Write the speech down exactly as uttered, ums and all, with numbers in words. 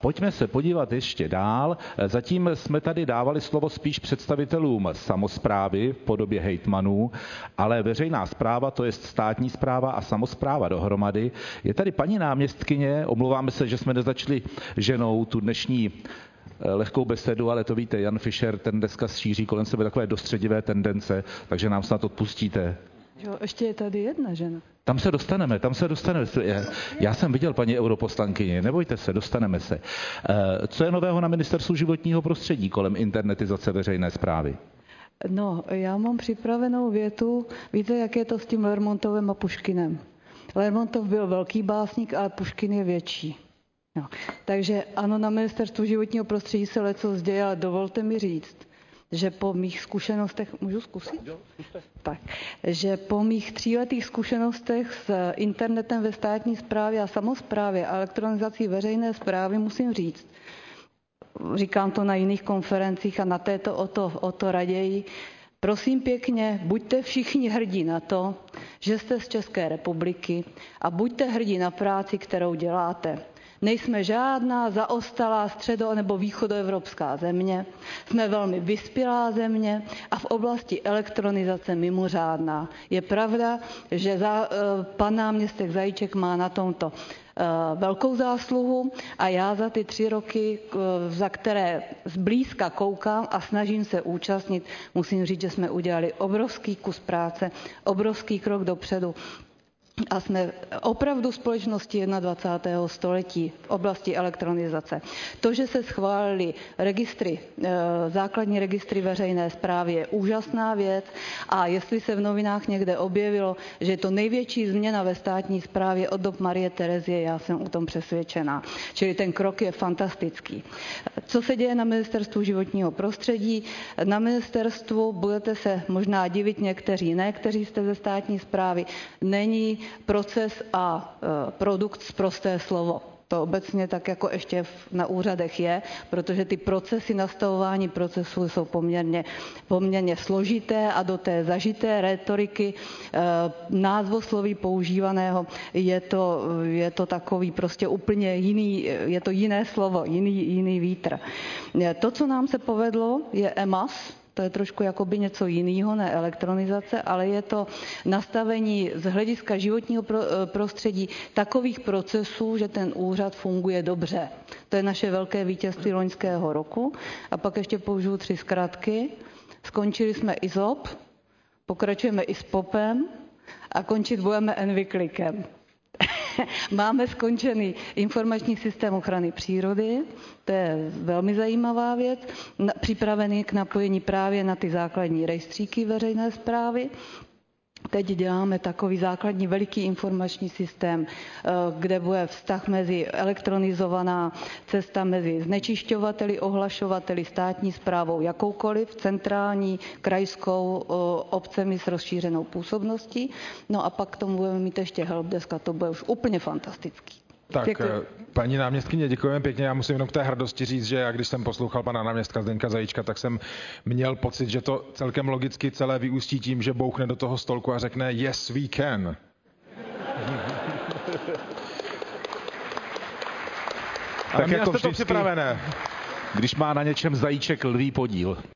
pojďme se podívat ještě dál. Zatím jsme tady dávali slovo spíš představitelům samosprávy v podobě hejtmanů, ale veřejná správa, to je státní správa a samospráva dohromady. Je tady paní náměstkyně, omlouváme se, že jsme nezačali ženou tu dnešní lehkou besedu, ale to víte, Jan Fischer, ten dneska šíří kolem sebe takové dostředivé tendence, takže nám snad odpustíte. Jo, ještě je tady jedna žena. Tam se dostaneme, tam se dostaneme. Já jsem viděl paní europoslankyni, nebojte se, dostaneme se. Co je nového na Ministerstvu životního prostředí kolem internetizace veřejné správy? No, já mám připravenou větu, víte, jak je to s tím Lermontovem a Puškinem. Lermontov byl velký básník, ale Puškin je větší. No. Takže ano, na Ministerstvu životního prostředí se lecos děje, ale dovolte mi říct, že po mých zkušenostech, můžu zkusit? Jo, tak, že po mých tříletých zkušenostech s internetem ve státní správě a samosprávě a elektronizací veřejné správy musím říct, říkám to na jiných konferencích a na této o to, o to raději, prosím pěkně, buďte všichni hrdí na to, že jste z České republiky a buďte hrdí na práci, kterou děláte. Nejsme žádná zaostalá středo- nebo východoevropská země, jsme velmi vyspělá země a v oblasti elektronizace mimořádná. Je pravda, že za, pan náměstek Zajíček má na tomto velkou zásluhu a já za ty tři roky, za které zblízka koukám a snažím se účastnit, musím říct, že jsme udělali obrovský kus práce, obrovský krok dopředu. A jsme opravdu společnosti dvacátého prvního století v oblasti elektronizace. To, že se schválili registry, základní registry veřejné správy, je úžasná věc a jestli se v novinách někde objevilo, že je to největší změna ve státní správě od dob Marie Terezie, já jsem o tom přesvědčená. Čili ten krok je fantastický. Co se děje na Ministerstvu životního prostředí? Na ministerstvu, budete se možná divit někteří, ne, kteří jste ze státní správy, není proces a e, produkt sprosté slovo. To obecně tak jako ještě na úřadech je, protože ty procesy, nastavování procesů jsou poměrně, poměrně složité a do té zažité rétoriky e, názvosloví používaného je to, je to takový prostě úplně jiný, je to jiné slovo, jiný, jiný vítr. To, co nám se povedlo, je E M A S. To je trošku jakoby něco jiného, ne elektronizace, ale je to nastavení z hlediska životního prostředí takových procesů, že ten úřad funguje dobře. To je naše velké vítězství loňského roku. A pak ještě použiju tři zkratky. Skončili jsme I S O P, pokračujeme I S P O P em a končit budeme Envyklikem. Máme skončený informační systém ochrany přírody, to je velmi zajímavá věc, připravený k napojení právě na ty základní rejstříky veřejné správy. Teď děláme takový základní veliký informační systém, kde bude vztah mezi elektronizovaná cesta mezi znečišťovateli, ohlašovateli, státní správou jakoukoliv, centrální, krajskou, obcemi s rozšířenou působností. No a pak k tomu budeme mít ještě helpdesk a to bude už úplně fantastický. Tak, Děkuji. Paní náměstkyně, děkujeme pěkně. Já musím jenom k té hrdosti říct, že já, když jsem poslouchal pana náměstka Zdeňka Zajíčka, tak jsem měl pocit, že to celkem logicky celé vyústí tím, že bouchne do toho stolku a řekne yes, we can. Tak jako vždycky, připravené. Když má na něčem Zajíček lví podíl.